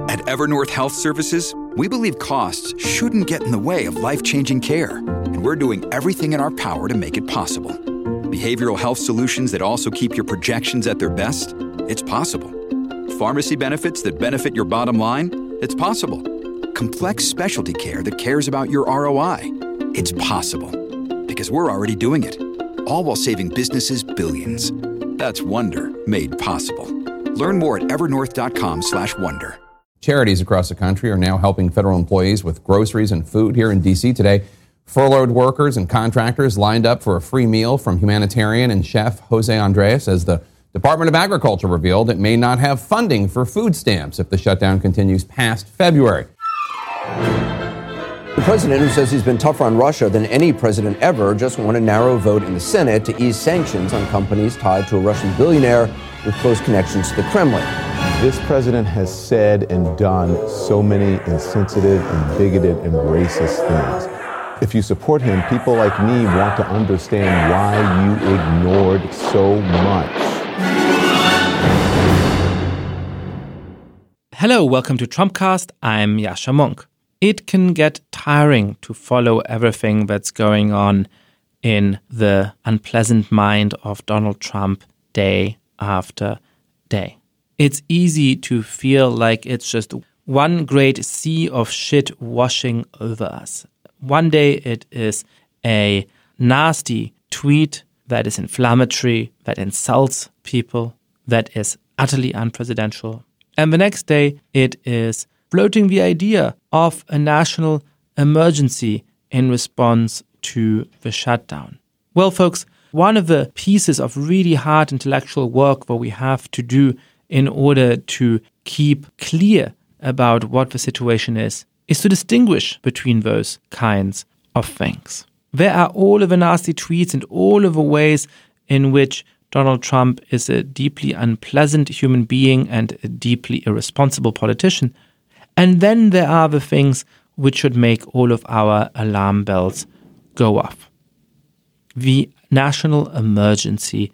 At Evernorth Health Services, we believe costs shouldn't get in the way of life-changing care, and we're doing everything in our power to make it possible. Behavioral health solutions that also keep your projections at their best? It's possible. Pharmacy benefits that benefit your bottom line? It's possible. Complex specialty care that cares about your ROI? It's possible. Because we're already doing it. All while saving businesses billions. That's Wonder made possible. Learn more at evernorth.com/wonder. Charities across the country are now helping federal employees with groceries and food. Here in D.C. today, furloughed workers and contractors lined up for a free meal from humanitarian and chef Jose Andres, as the Department of Agriculture revealed it may not have funding for food stamps if the shutdown continues past February. The president, who says he's been tougher on Russia than any president ever, just won a narrow vote in the Senate to ease sanctions on companies tied to a Russian billionaire with close connections to the Kremlin. This president has said and done so many insensitive and bigoted and racist things. If you support him, people like me want to understand why you ignored so much. Hello, welcome to Trumpcast. I'm Yascha Mounk. It can get tiring to follow everything that's going on in the unpleasant mind of Donald Trump day after day. It's easy to feel like it's just one great sea of shit washing over us. One day it is a nasty tweet that is inflammatory, that insults people, that is utterly unpresidential. And the next day it is floating the idea of a national emergency in response to the shutdown. Well, folks, one of the pieces of really hard intellectual work that we have to do in order to keep clear about what the situation is to distinguish between those kinds of things. There are all of the nasty tweets and all of the ways in which Donald Trump is a deeply unpleasant human being and a deeply irresponsible politician. And then there are the things which should make all of our alarm bells go off. The national emergency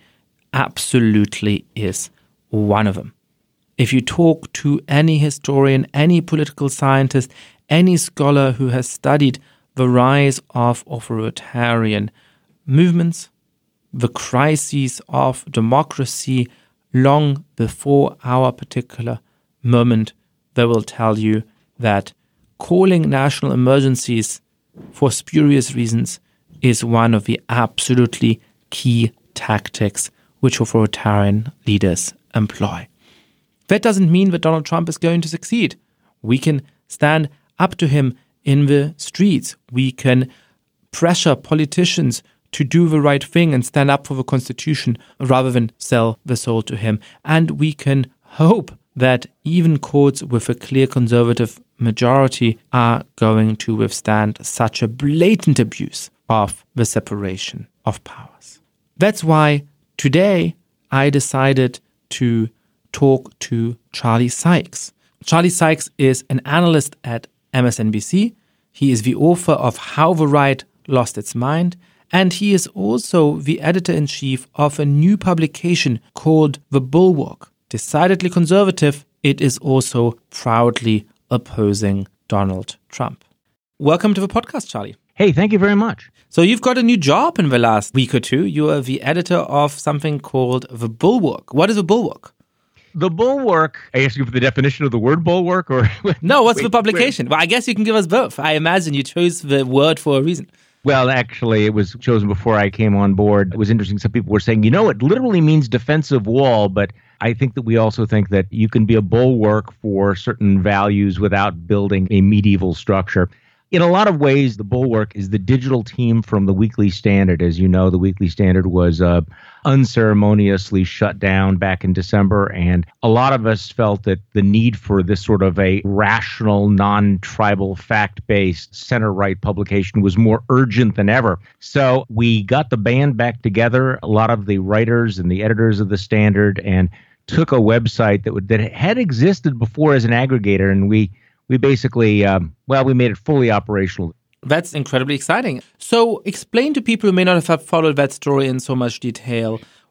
absolutely is one of them. If you talk to any historian, any political scientist, any scholar who has studied the rise of authoritarian movements, the crises of democracy long before our particular moment, they will tell you that calling national emergencies for spurious reasons is one of the absolutely key tactics which authoritarian leaders employ. That doesn't mean that Donald Trump is going to succeed. We can stand up to him in the streets. We can pressure politicians to do the right thing and stand up for the Constitution rather than sell the soul to him. And we can hope that even courts with a clear conservative majority are going to withstand such a blatant abuse of the separation of powers. That's why today I decided to talk to Charlie Sykes. Charlie Sykes is an analyst at MSNBC. He is the author of How the Right Lost Its Mind, and he is also the editor-in-chief of a new publication called The Bulwark. Decidedly conservative, it is also proudly opposing Donald Trump. Welcome to the podcast, Charlie. Hey, thank you very much. So you've got a new job in the last week or two. You are the editor of something called The Bulwark. What is The Bulwark? The Bulwark, I asked you for the definition of the word bulwark, or... No, what's the publication? Well, I guess you can give us both. I imagine you chose the word for a reason. Well, actually, it was chosen before I came on board. It was interesting. Some people were saying, it literally means defensive wall, but I think that we also think that you can be a bulwark for certain values without building a medieval structure. In a lot of ways, the Bulwark is the digital team from the Weekly Standard. As you know, the Weekly Standard was unceremoniously shut down back in December, and a lot of us felt that the need for this sort of a rational, non-tribal, fact-based, center-right publication was more urgent than ever. So we got the band back together, a lot of the writers and the editors of the Standard, and took a website that had existed before as an aggregator, and we basically, we made it fully operational. That's incredibly exciting. So explain to people who may not have followed that story in so much detail,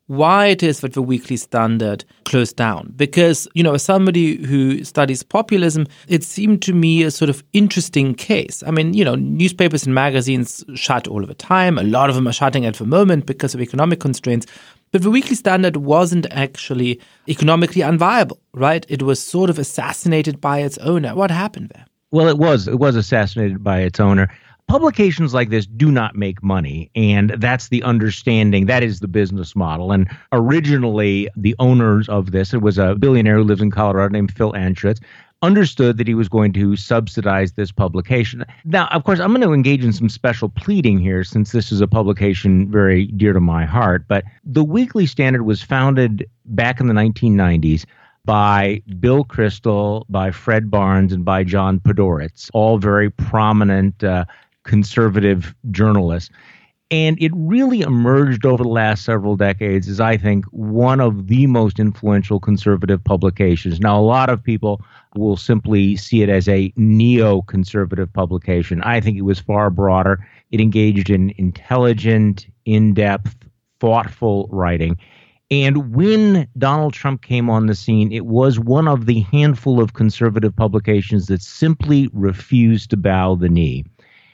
why it is that the Weekly Standard closed down. Because, as somebody who studies populism, it seemed to me a sort of interesting case. I mean, newspapers and magazines shut all of the time. A lot of them are shutting at the moment because of economic constraints. But the Weekly Standard wasn't actually economically unviable, right? It was sort of assassinated by its owner. What happened there? Well, it was assassinated by its owner. Publications like this do not make money, and that's the understanding. That is the business model. And originally, the owners of this, it was a billionaire who lives in Colorado named Phil Anschutz, understood that he was going to subsidize this publication. Now, of course, I'm going to engage in some special pleading here since this is a publication very dear to my heart. But the Weekly Standard was founded back in the 1990s by Bill Kristol, by Fred Barnes, and by John Podhoretz, all very prominent conservative journalists. And it really emerged over the last several decades as, I think, one of the most influential conservative publications. Now, a lot of people will simply see it as a neoconservative publication. I think it was far broader. It engaged in intelligent, in-depth, thoughtful writing. And when Donald Trump came on the scene, it was one of the handful of conservative publications that simply refused to bow the knee.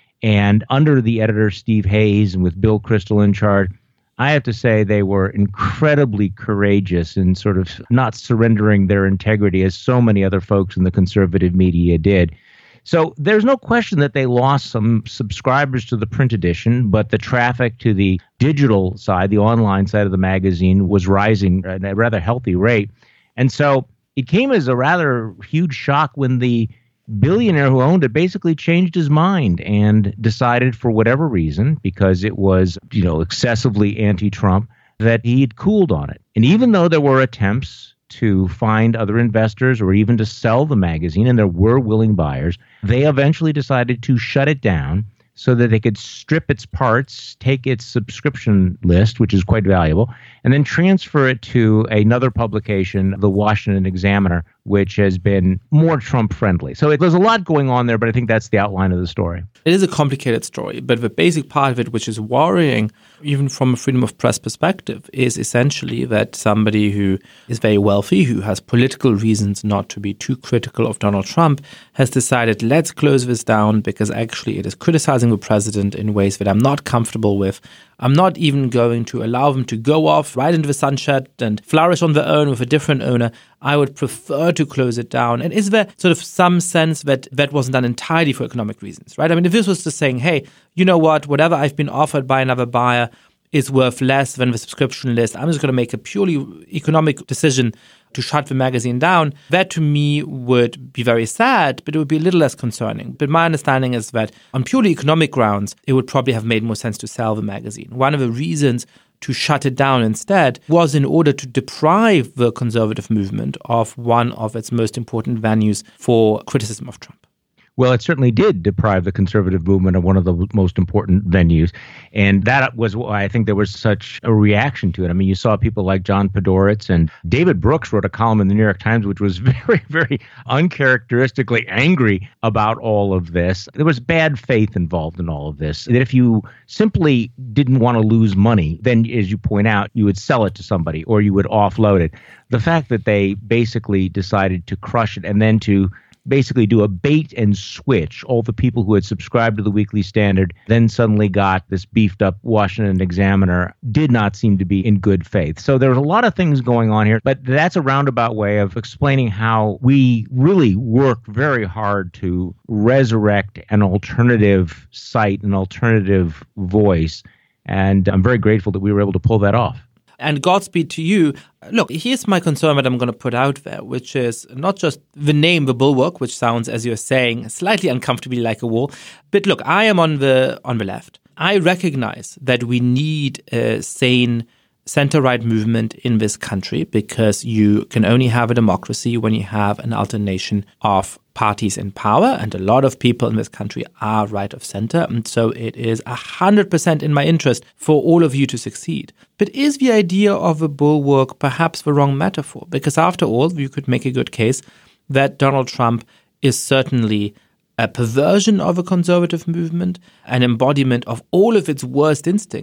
And under the editor, Steve Hayes, and with Bill Kristol in charge, I have to say they were incredibly courageous in sort of not surrendering their integrity as so many other folks in the conservative media did. So there's no question that they lost some subscribers to the print edition, but the traffic to the digital side, the online side of the magazine, was rising at a rather healthy rate. And so it came as a rather huge shock when the billionaire who owned it basically changed his mind and decided, for whatever reason, because it was, excessively anti-Trump, that he had cooled on it. And even though there were attempts to find other investors or even to sell the magazine, and there were willing buyers, they eventually decided to shut it down so that they could strip its parts, take its subscription list, which is quite valuable, and then transfer it to another publication, the Washington Examiner, which has been more Trump-friendly. So there's a lot going on there, but I think that's the outline of the story. It is a complicated story, but the basic part of it, which is worrying, even from a freedom of press perspective, is essentially that somebody who is very wealthy, who has political reasons not to be too critical of Donald Trump, has decided, let's close this down because actually it is criticizing the president in ways that I'm not comfortable with. I'm not even going to allow them to go off right into the sunset and flourish on their own with a different owner. I would prefer to close it down. And is there sort of some sense that that wasn't done entirely for economic reasons, right? I mean, if this was just saying, hey, you know what, whatever I've been offered by another buyer is worth less than the subscription list, I'm just going to make a purely economic decision to shut the magazine down, that to me would be very sad, but it would be a little less concerning. But my understanding is that on purely economic grounds, it would probably have made more sense to sell the magazine. One of the reasons to shut it down instead was in order to deprive the conservative movement of one of its most important venues for criticism of Trump. Well, it certainly did deprive the conservative movement of one of the most important venues. And that was why I think there was such a reaction to it. I mean, you saw people like John Podhoretz, and David Brooks wrote a column in the New York Times, which was very, very uncharacteristically angry about all of this. There was bad faith involved in all of this. That if you simply didn't want to lose money, then, as you point out, you would sell it to somebody or you would offload it. The fact that they basically decided to crush it and then to basically do a bait and switch. All the people who had subscribed to the Weekly Standard then suddenly got this beefed up Washington Examiner did not seem to be in good faith. So there's a lot of things going on here, but that's a roundabout way of explaining how we really work very hard to resurrect an alternative site, an alternative voice. And I'm very grateful that we were able to pull that off. And Godspeed to you. Look, here's my concern that I'm going to put out there, which is not just the name, the Bulwark, which sounds, as you're saying, slightly uncomfortably like a wall. But look, I am on the left. I recognize that we need a sane center-right movement in this country because you can only have a democracy when you have an alternation of parties in power, and a lot of people in this country are right of center, and so it is 100% in my interest for all of you to succeed. But is the idea of a bulwark perhaps the wrong metaphor? Because after all, you could make a good case that Donald Trump is certainly a perversion of a conservative movement, an embodiment of all of its worst instincts.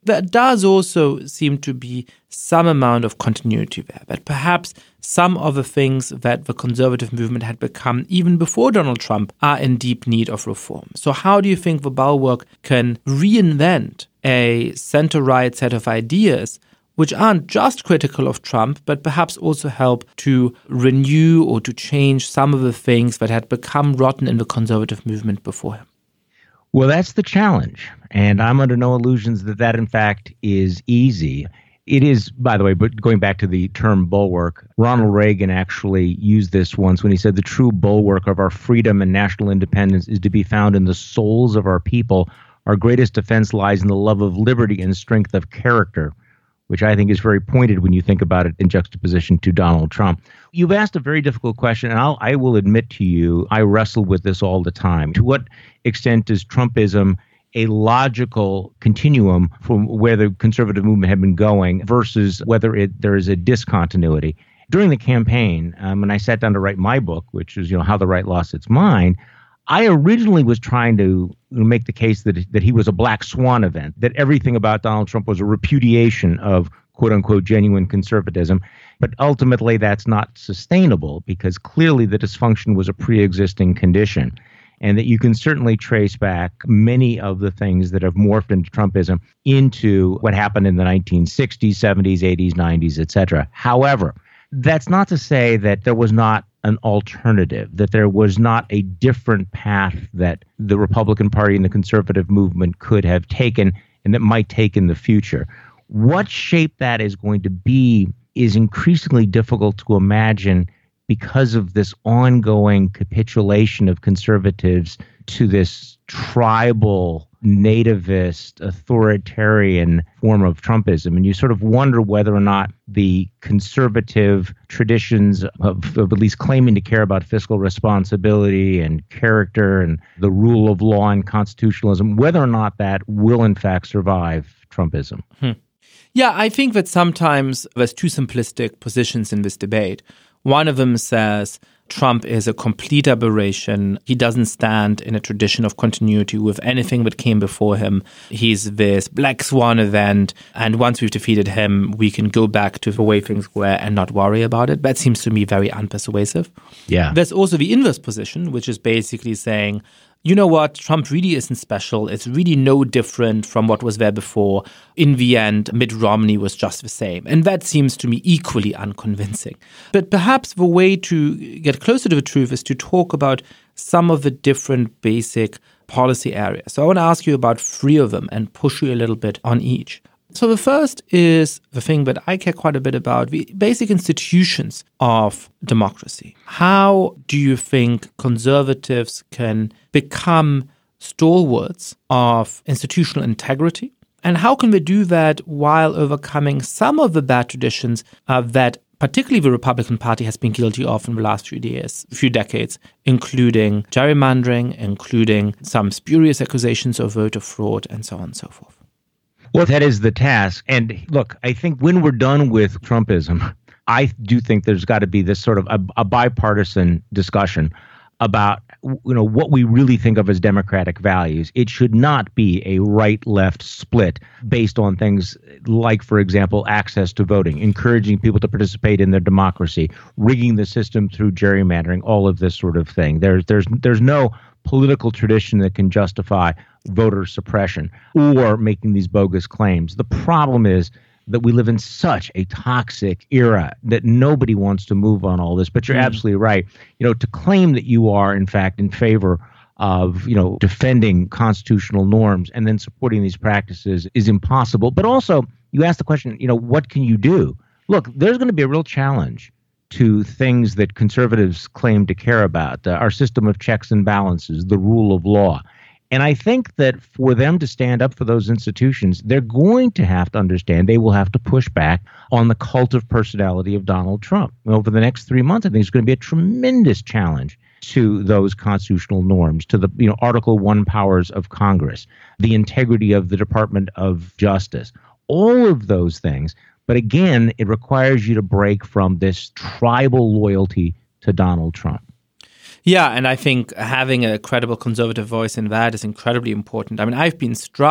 there does also seem to be some amount of continuity there, but perhaps some of the things that the conservative movement had become even before Donald Trump are in deep need of reform. So how do you think the Bulwark can reinvent a center-right set of ideas which aren't just critical of Trump, but perhaps also help to renew or to change some of the things that had become rotten in the conservative movement before him? Well, that's the challenge. And I'm under no illusions that in fact is easy. It is, by the way, but going back to the term bulwark, Ronald Reagan actually used this once when he said the true bulwark of our freedom and national independence is to be found in the souls of our people. Our greatest defense lies in the love of liberty and strength of character, which I think is very pointed when you think about it in juxtaposition to Donald Trump. You've asked a very difficult question, and I will admit to you, I wrestle with this all the time. To what extent is Trumpism a logical continuum from where the conservative movement had been going versus whether there is a discontinuity? During the campaign, when I sat down to write my book, which is How the Right Lost Its Mind, I originally was trying to make the case that he was a black swan event, that everything about Donald Trump was a repudiation of quote-unquote genuine conservatism. But ultimately, that's not sustainable because clearly the dysfunction was a pre-existing condition, and that you can certainly trace back many of the things that have morphed into Trumpism into what happened in the 1960s, 70s, 80s, 90s, et cetera. However, that's not to say that there was not an alternative, that there was not a different path that the Republican Party and the conservative movement could have taken and that might take in the future. What shape that is going to be is increasingly difficult to imagine because of this ongoing capitulation of conservatives to this tribal, nativist, authoritarian form of Trumpism. And you sort of wonder whether or not the conservative traditions of at least claiming to care about fiscal responsibility and character and the rule of law and constitutionalism, whether or not that will in fact survive Trumpism. Yeah, I think that sometimes there's two simplistic positions in this debate. One of them says Trump is a complete aberration. He doesn't stand in a tradition of continuity with anything that came before him. He's this black swan event, and once we've defeated him, we can go back to the way things were and not worry about it. That seems to me very unpersuasive. Yeah. There's also the inverse position, which is basically saying, you know what, Trump really isn't special. It's really no different from what was there before. In the end, Mitt Romney was just the same. And that seems to me equally unconvincing. But perhaps the way to get closer to the truth is to talk about some of the different basic policy areas. So I want to ask you about three of them and push you a little bit on each. So the first is the thing that I care quite a bit about, the basic institutions of democracy. How do you think conservatives can become stalwarts of institutional integrity? And how can we do that while overcoming some of the bad traditions that particularly the Republican Party has been guilty of in the last few decades, including gerrymandering, including some spurious accusations of voter fraud, and so on and so forth? Well, that is the task. And look, I think when we're done with Trumpism, I do think there's got to be this sort of a bipartisan discussion about what we really think of as democratic values. It should not be a right-left split based on things like, for example, access to voting, encouraging people to participate in their democracy, rigging the system through gerrymandering, all of this sort of thing. There's no political tradition that can justify voter suppression or making these bogus claims. The problem is that we live in such a toxic era that nobody wants to move on all this. But you're absolutely right. To claim that you are, in fact, in favor of, defending constitutional norms and then supporting these practices is impossible. But also, you ask the question, what can you do? Look, there's going to be a real challenge to things that conservatives claim to care about, our system of checks and balances, the rule of law. And I think that for them to stand up for those institutions, they're going to have to understand they will have to push back on the cult of personality of Donald Trump. Over the next 3 months, I think it's going to be a tremendous challenge to those constitutional norms, to the Article I powers of Congress, the integrity of the Department of Justice, all of those things. But again, it requires you to break from this tribal loyalty to Donald Trump. Yeah, and I think having a credible conservative voice in that is incredibly important. I mean, I've been struck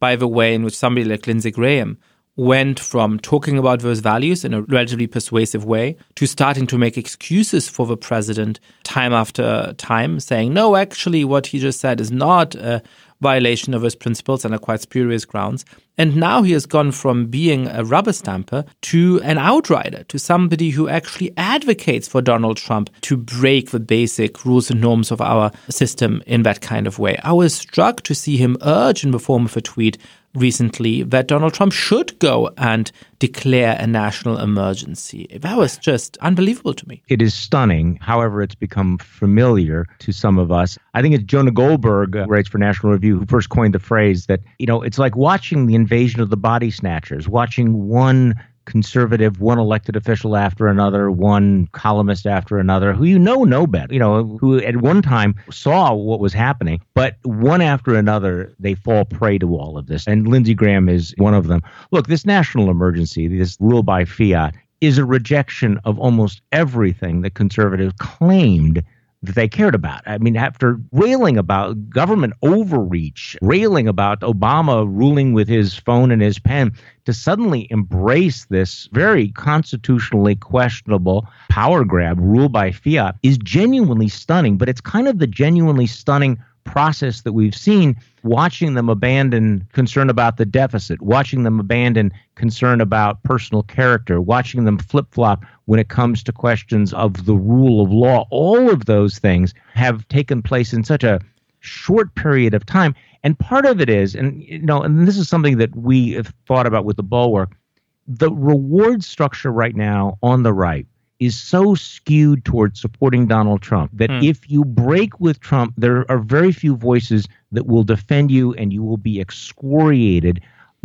by the way in which somebody like Lindsey Graham went from talking about those values in a relatively persuasive way to starting to make excuses for the president time after time, saying, no, actually, what he just said is not a violation of his principles and are quite spurious grounds. And now he has gone from being a rubber stamper to an outrider, to somebody who actually advocates for Donald Trump to break the basic rules and norms of our system in that kind of way. I was struck to see him urge in the form of a tweet recently that Donald Trump should go and declare a national emergency. That was just unbelievable to me. It is stunning. However, it's become familiar to some of us. I think it's Jonah Goldberg, writes for National Review, who first coined the phrase that, it's like watching the invasion of the body snatchers, watching one conservative, one elected official after another, one columnist after another, who know better, who at one time saw what was happening, but one after another, they fall prey to all of this. And Lindsey Graham is one of them. Look, this national emergency, this rule by fiat, is a rejection of almost everything that conservatives claimed that they cared about. I mean, after railing about government overreach, railing about Obama ruling with his phone and his pen, to suddenly embrace this very constitutionally questionable power grab, rule by fiat, is genuinely stunning. But it's kind of the genuinely stunning process that we've seen, watching them abandon concern about the deficit, watching them abandon concern about personal character, watching them flip-flop when it comes to questions of the rule of law. All of those things have taken place in such a short period of time. And part of it is, and this is something that we have thought about with the Bulwark, the reward structure right now on the right is so skewed towards supporting Donald Trump that if you break with Trump, there are very few voices that will defend you, and you will be excoriated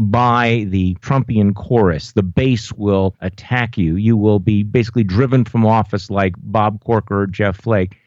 by the Trumpian chorus. The base will attack you. You will be basically driven from office like Bob Corker or Jeff Flake.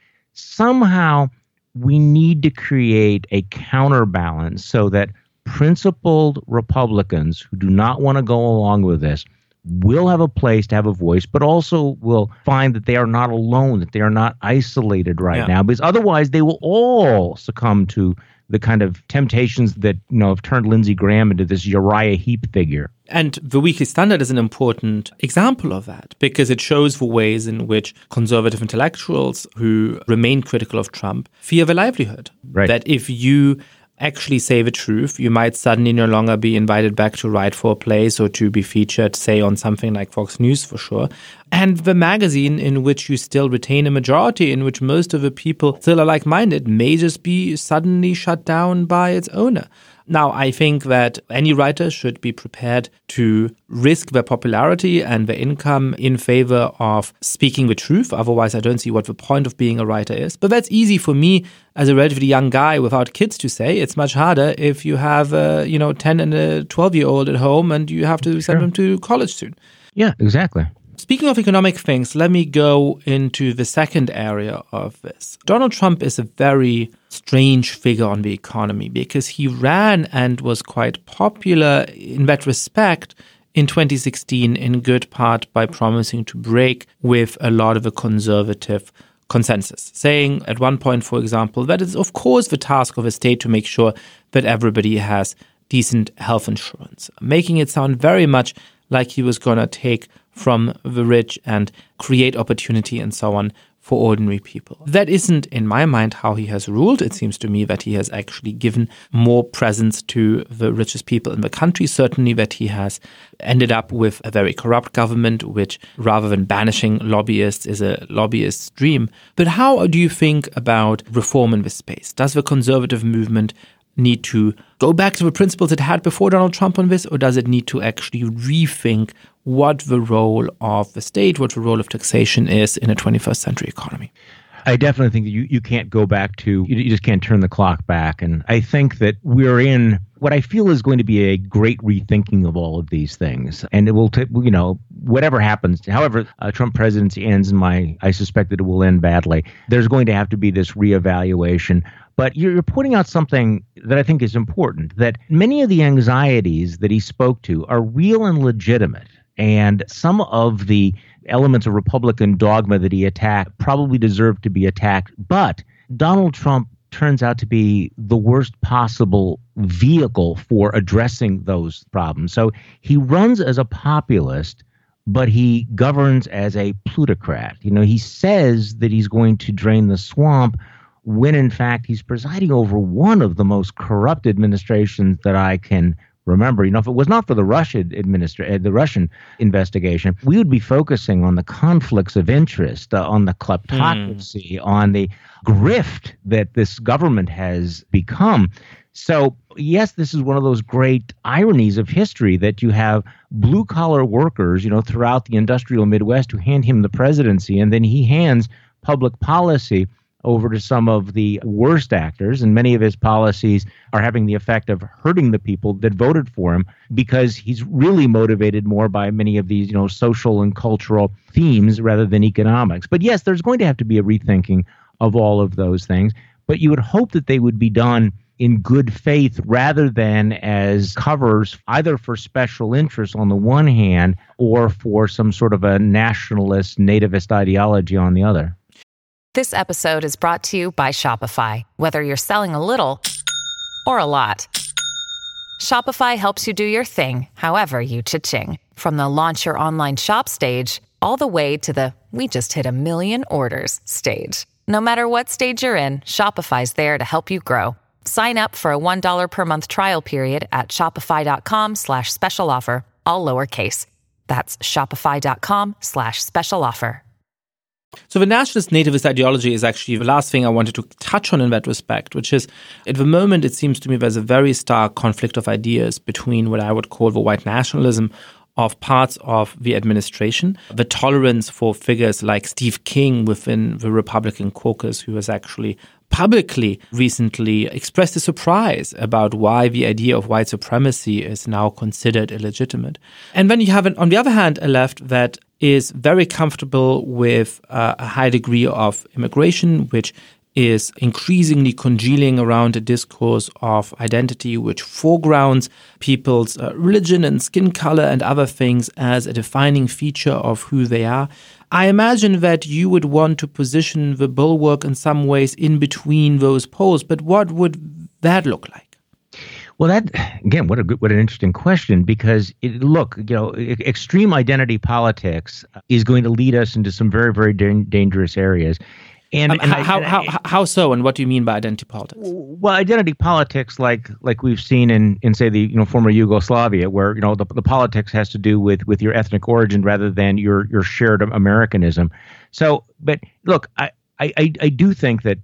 Somehow we need to create a counterbalance so that principled Republicans who do not want to go along with this will have a place to have a voice, but also will find that they are not alone, that they are not isolated right now, because otherwise they will all succumb to the kind of temptations that have turned Lindsey Graham into this Uriah Heep figure. And the Weekly Standard is an important example of that, because it shows the ways in which conservative intellectuals who remain critical of Trump fear their livelihood. Right. That if you actually say the truth, you might suddenly no longer be invited back to write for a place or to be featured, say, on something like Fox News for sure. And the magazine in which you still retain a majority, in which most of the people still are like-minded, may just be suddenly shut down by its owner. Now, I think that any writer should be prepared to risk their popularity and their income in favor of speaking the truth. Otherwise, I don't see what the point of being a writer is. But that's easy for me as a relatively young guy without kids to say. It's much harder if you have a 10 and a 12-year-old at home and you have to send them to college soon. Yeah, exactly. Speaking of economic things, let me go into the second area of this. Donald Trump is a very strange figure on the economy because he ran and was quite popular in that respect in 2016 in good part by promising to break with a lot of the conservative consensus, saying at one point, for example, that it's of course the task of a state to make sure that everybody has decent health insurance, making it sound very much like he was going to take from the rich and create opportunity and so on for ordinary people. That isn't, in my mind, how he has ruled. It seems to me that he has actually given more presence to the richest people in the country. Certainly that he has ended up with a very corrupt government, which rather than banishing lobbyists is a lobbyist's dream. But how do you think about reform in this space? Does the conservative movement need to go back to the principles it had before Donald Trump on this, or does it need to actually rethink what the role of the state, what the role of taxation is in a 21st century economy? I definitely think that you can't go back to, you just can't turn the clock back. And I think that we're in what I feel is going to be a great rethinking of all of these things. And it will take, whatever happens, however Trump presidency ends, and I suspect that it will end badly, there's going to have to be this reevaluation. But you're pointing out something that I think is important, that many of the anxieties that he spoke to are real and legitimate. And some of the elements of Republican dogma that he attacked probably deserve to be attacked. But Donald Trump turns out to be the worst possible vehicle for addressing those problems. So he runs as a populist, but he governs as a plutocrat. He says that he's going to drain the swamp when, in fact, he's presiding over one of the most corrupt administrations that I can remember. If it was not for the Russian investigation, we would be focusing on the conflicts of interest, on the kleptocracy, on the grift that this government has become. So, yes, this is one of those great ironies of history that you have blue-collar workers, throughout the industrial Midwest who hand him the presidency, and then he hands public policy over to some of the worst actors, and many of his policies are having the effect of hurting the people that voted for him because he's really motivated more by many of these, social and cultural themes rather than economics. But yes, there's going to have to be a rethinking of all of those things, but you would hope that they would be done in good faith rather than as covers either for special interests on the one hand or for some sort of a nationalist, nativist ideology on the other. This episode is brought to you by Shopify. Whether you're selling a little or a lot, Shopify helps you do your thing, however you cha-ching. From the launch your online shop stage, all the way to the we just hit 1 million orders stage. No matter what stage you're in, Shopify's there to help you grow. Sign up for a $1 per month trial period at shopify.com/special offer, all lowercase. That's shopify.com/special offer. So the nationalist nativist ideology is actually the last thing I wanted to touch on in that respect, which is at the moment it seems to me there's a very stark conflict of ideas between what I would call the white nationalism of parts of the administration, the tolerance for figures like Steve King within the Republican caucus, who has actually publicly recently expressed a surprise about why the idea of white supremacy is now considered illegitimate. And then you have, on the other hand, a left that is very comfortable with a high degree of immigration, which is increasingly congealing around a discourse of identity which foregrounds people's religion and skin color and other things as a defining feature of who they are. I imagine that you would want to position the bulwark in some ways in between those poles, but what would that look like? Well, that, again, what an interesting question, because extreme identity politics is going to lead us into some very, very dangerous areas. How so, and what do you mean by identity politics? Well, identity politics, like we've seen in say the former Yugoslavia, where the politics has to do with your ethnic origin rather than your shared Americanism. So, but look, I do think that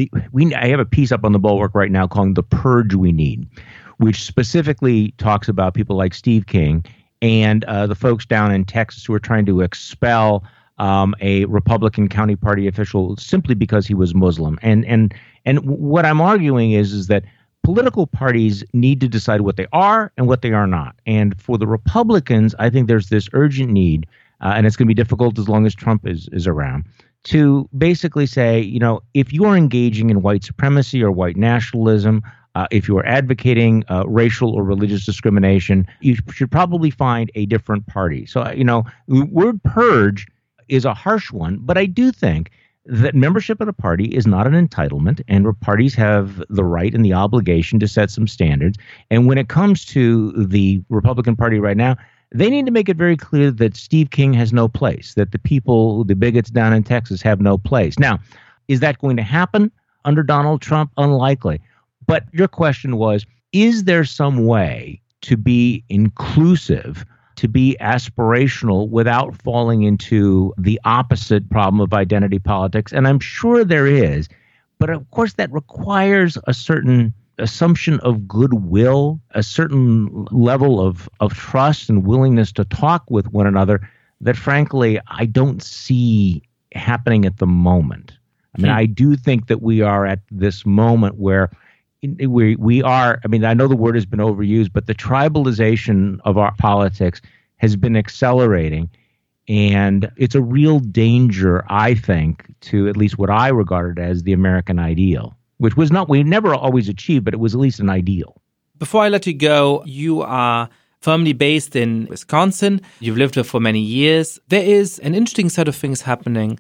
I have a piece up on the Bulwark right now called "The Purge We Need," which specifically talks about people like Steve King and the folks down in Texas who are trying to expel a Republican county party official simply because he was Muslim. And what I'm arguing is that political parties need to decide what they are and what they are not. And for the Republicans, I think there's this urgent need, and it's going to be difficult as long as Trump is around, to basically say, if you are engaging in white supremacy or white nationalism, if you are advocating racial or religious discrimination, you should probably find a different party. So, the word purge is a harsh one, but I do think that membership in a party is not an entitlement, and parties have the right and the obligation to set some standards. And when it comes to the Republican Party right now, they need to make it very clear that Steve King has no place, that the people, the bigots down in Texas have no place. Now, is that going to happen under Donald Trump? Unlikely. But your question was, is there some way to be inclusive, to be aspirational without falling into the opposite problem of identity politics? And I'm sure there is, but of course that requires a certain assumption of goodwill, a certain level of trust and willingness to talk with one another that frankly I don't see happening at the moment. I mean, I do think that we are at this moment where we are, I mean, I know the word has been overused, but the tribalization of our politics has been accelerating. And it's a real danger, I think, to at least what I regarded as the American ideal, which was not, we never always achieved, but it was at least an ideal. Before I let you go, you are firmly based in Wisconsin. You've lived there for many years. There is an interesting set of things happening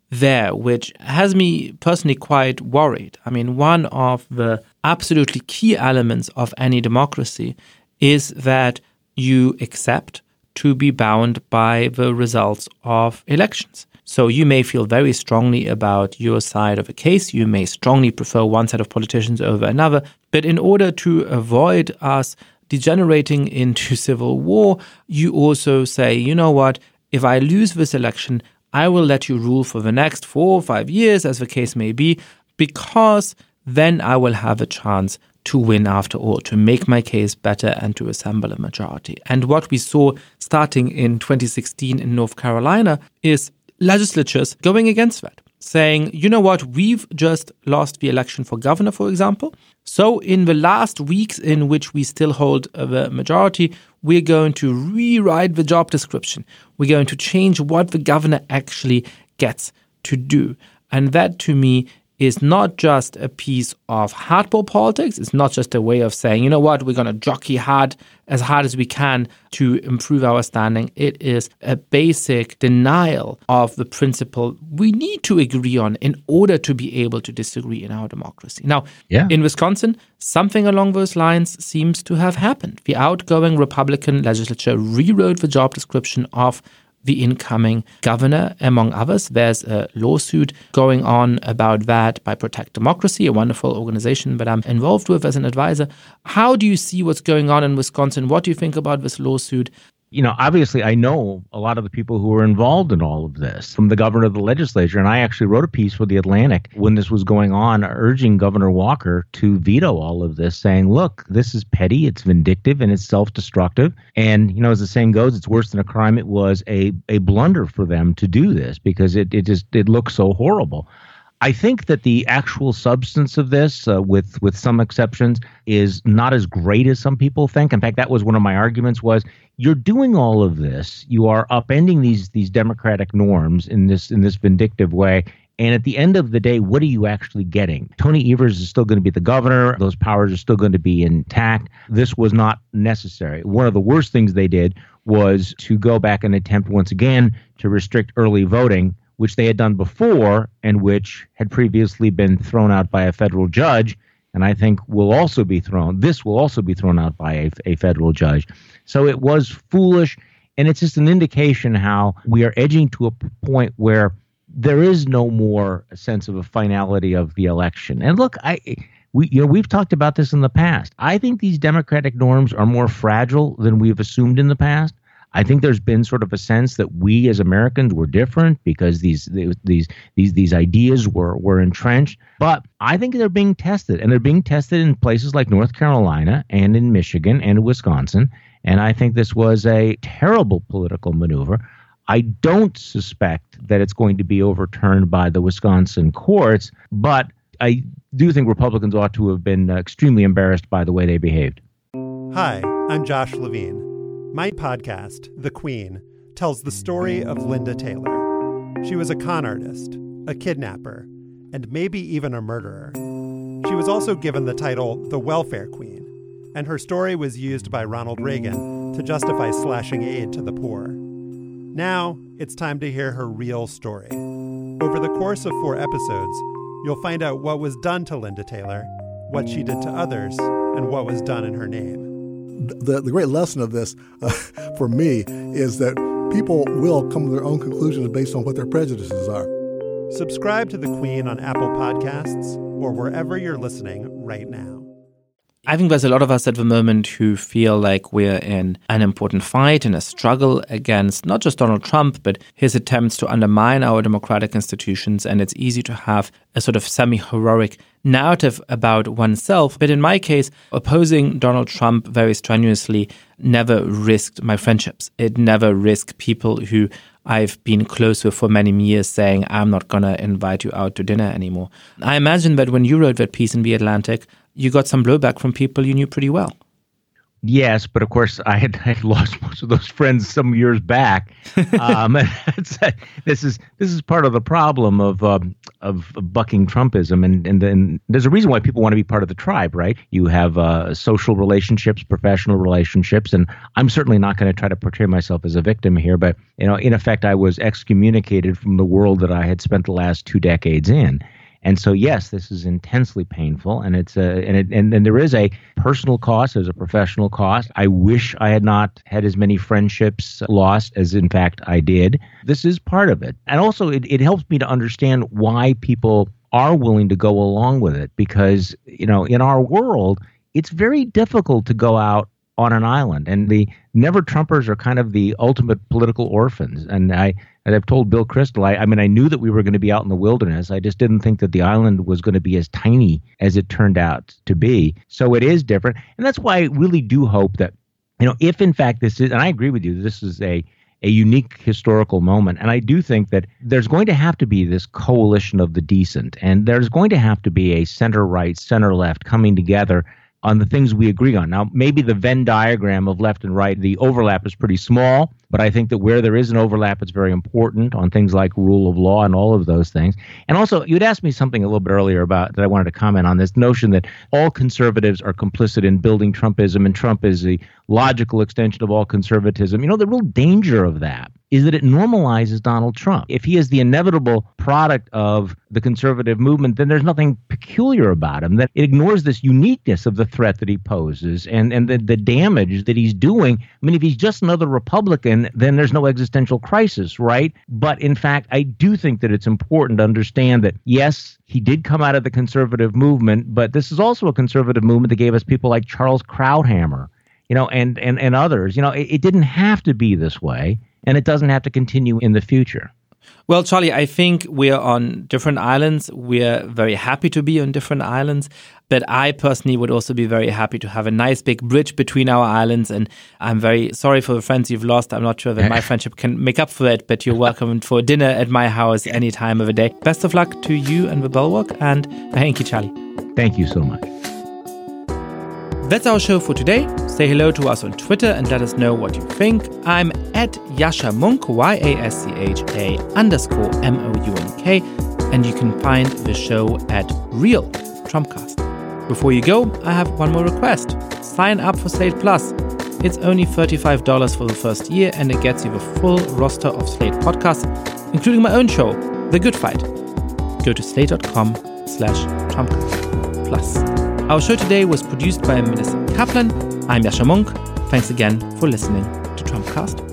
there, which has me personally quite worried. I mean, one of the absolutely key elements of any democracy is that you accept to be bound by the results of elections. So you may feel very strongly about your side of a case. You may strongly prefer one set of politicians over another. But in order to avoid us degenerating into civil war, you also say, you know what, if I lose this election, I will let you rule for the next 4 or 5 years, as the case may be, because then I will have a chance to win after all, to make my case better and to assemble a majority. And what we saw starting in 2016 in North Carolina is legislatures going against that, saying, you know what, we've just lost the election for governor, for example. So in the last weeks in which we still hold the majority, we're going to rewrite the job description. We're going to change what the governor actually gets to do. And that, to me, is not just a piece of hardball politics. It's not just a way of saying, you know what, we're going to jockey hard as we can to improve our standing. It is a basic denial of the principle we need to agree on in order to be able to disagree in our democracy. Now, in Wisconsin, something along those lines seems to have happened. The outgoing Republican legislature rewrote the job description of the incoming governor, among others. There's a lawsuit going on about that by Protect Democracy, a wonderful organization that I'm involved with as an advisor. How do you see what's going on in Wisconsin? What do you think about this lawsuit? You know, obviously, I know a lot of the people who were involved in all of this, from the governor of the legislature. And I actually wrote a piece for The Atlantic when this was going on, urging Governor Walker to veto all of this, saying, look, this is petty, it's vindictive, and it's self-destructive. And, you know, as the saying goes, it's worse than a crime. It was a blunder for them to do this because it looks so horrible. I think that the actual substance of this, with some exceptions, is not as great as some people think. In fact, that was one of my arguments was, you're doing all of this, you are upending these democratic norms in this vindictive way. And at the end of the day, what are you actually getting? Tony Evers is still going to be the governor. Those powers are still going to be intact. This was not necessary. One of the worst things they did was to go back and attempt once again to restrict early voting, which they had done before and which had previously been thrown out by a federal judge, and I think this will also be thrown out by a federal judge. So it was foolish, and it's just an indication how we are edging to a point where there is no more a sense of a finality of the election. And look, we've talked about this in the past. I think these democratic norms are more fragile than we've assumed in the past. I think there's been sort of a sense that we as Americans were different because these ideas were entrenched. But I think they're being tested, and they're being tested in places like North Carolina and in Michigan and Wisconsin. And I think this was a terrible political maneuver. I don't suspect that it's going to be overturned by the Wisconsin courts, but I do think Republicans ought to have been extremely embarrassed by the way they behaved. Hi, I'm Josh Levine. My podcast, The Queen, tells the story of Linda Taylor. She was a con artist, a kidnapper, and maybe even a murderer. She was also given the title the Welfare Queen, and her story was used by Ronald Reagan to justify slashing aid to the poor. Now, it's time to hear her real story. Over the course of 4 episodes, you'll find out what was done to Linda Taylor, what she did to others, and what was done in her name. The great lesson of this, for me, is that people will come to their own conclusions based on what their prejudices are. Subscribe to The Queen on Apple Podcasts or wherever you're listening right now. I think there's a lot of us at the moment who feel like we're in an important fight and a struggle against not just Donald Trump, but his attempts to undermine our democratic institutions. And it's easy to have a sort of semi-heroic narrative about oneself. But in my case, opposing Donald Trump very strenuously never risked my friendships. It never risked people who I've been close with for many years saying, I'm not going to invite you out to dinner anymore. I imagine that when you wrote that piece in The Atlantic, you got some blowback from people you knew pretty well. Yes, but of course I had lost most of those friends some years back. This is part of the problem of bucking Trumpism, and there's a reason why people want to be part of the tribe, right? You have social relationships, professional relationships, and I'm certainly not going to try to portray myself as a victim here, but in effect, I was excommunicated from the world that I had spent the last 2 decades in. And so, yes, this is intensely painful, and and there is a personal cost, there's a professional cost. I wish I had not had as many friendships lost as, in fact, I did. This is part of it. And also, it helps me to understand why people are willing to go along with it, because, in our world, it's very difficult to go out on an island, and the never-Trumpers are kind of the ultimate political orphans. And I've told Bill Kristol, I knew that we were going to be out in the wilderness. I just didn't think that the island was going to be as tiny as it turned out to be. So it is different. And that's why I really do hope that, if in fact this is, and I agree with you, this is a unique historical moment. And I do think that there's going to have to be this coalition of the decent, and there's going to have to be a center-right, center-left coming together on the things we agree on. Now, maybe the Venn diagram of left and right, the overlap is pretty small, but I think that where there is an overlap, it's very important on things like rule of law and all of those things. And also, you'd asked me something a little bit earlier about that I wanted to comment on, this notion that all conservatives are complicit in building Trumpism, and Trump is the logical extension of all conservatism. The real danger of that is that it normalizes Donald Trump. If he is the inevitable product of the conservative movement, then there's nothing peculiar about him. That it ignores this uniqueness of the threat that he poses and the damage that he's doing. If he's just another Republican, then there's no existential crisis, right? But in fact, I do think that it's important to understand that, yes, he did come out of the conservative movement, but this is also a conservative movement that gave us people like Charles Krauthammer, and others. It didn't have to be this way. And it doesn't have to continue in the future. Well, Charlie, I think we're on different islands. We're very happy to be on different islands. But I personally would also be very happy to have a nice big bridge between our islands. And I'm very sorry for the friends you've lost. I'm not sure that my friendship can make up for it, but you're welcome for dinner at my house any time of the day. Best of luck to you and the Bulwark. And thank you, Charlie. Thank you so much. That's our show for today. Say hello to us on Twitter and let us know what you think. I'm at Yascha Mounk, YASCHA_MOUNK, and you can find the show at Real Trumpcast. Before you go, I have one more request. Sign up for Slate Plus. It's only $35 for the first year, and it gets you the full roster of Slate podcasts, including my own show, The Good Fight. Go to slate.com/Trumpcast Plus. Our show today was produced by Melissa Kaplan. I'm Yascha Mounk. Thanks again for listening to Trumpcast.